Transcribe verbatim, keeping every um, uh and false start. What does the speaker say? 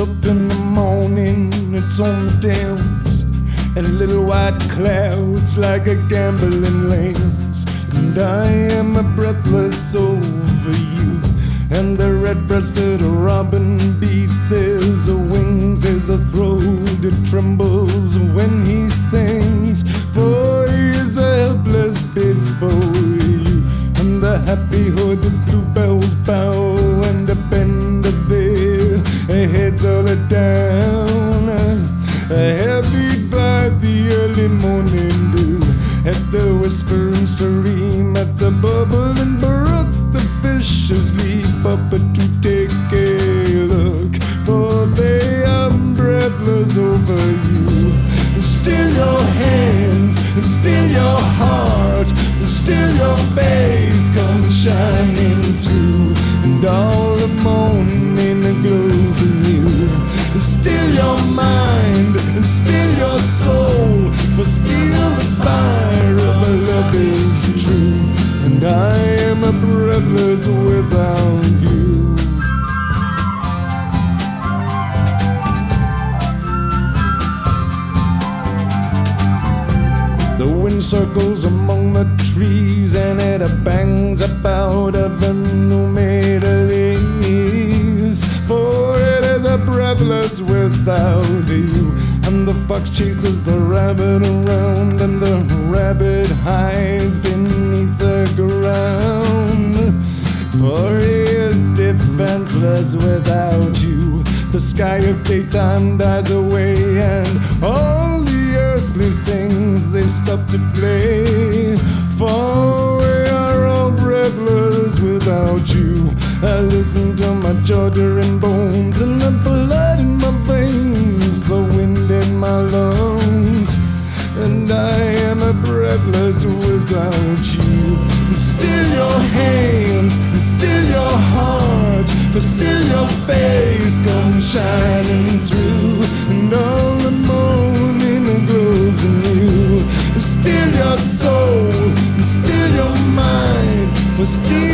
up in the morning, it's on the downs, and little white clouds like a gambling lambs. And I am breathless over you, and the red-breasted robin beats his wings as a throat it trembles when he sings. For he is helpless before you, and the happy hooded bluebells bow and bend their heads all down, heavy by the early morning dew. At the whispering stream, at the bubbling brook, the fishes leap up to take a look, for they are breathless over you. Still your hands, still your heart, still your face comes shining through, and all the morning glows anew. Still your mind, still your soul, for still the fire of love is true, and I am a breathless without you. The wind circles among the trees, and it bangs about the new-made leaves, for it is a breathless without you. And the fox chases the rabbit around, and the rabbit hides beneath the ground, for he is defenseless without you. The sky of daytime dies away, and all the earthly things, they stop to play, for we are all breathless without you. I listen to my jaw-tearing bones and the blood in my veins, the wind in my lungs, and I am a breathless without you. Still your hands, and still your heart, but still your face comes shining through, and all the morning glows anew. Still your soul, and still your mind, but still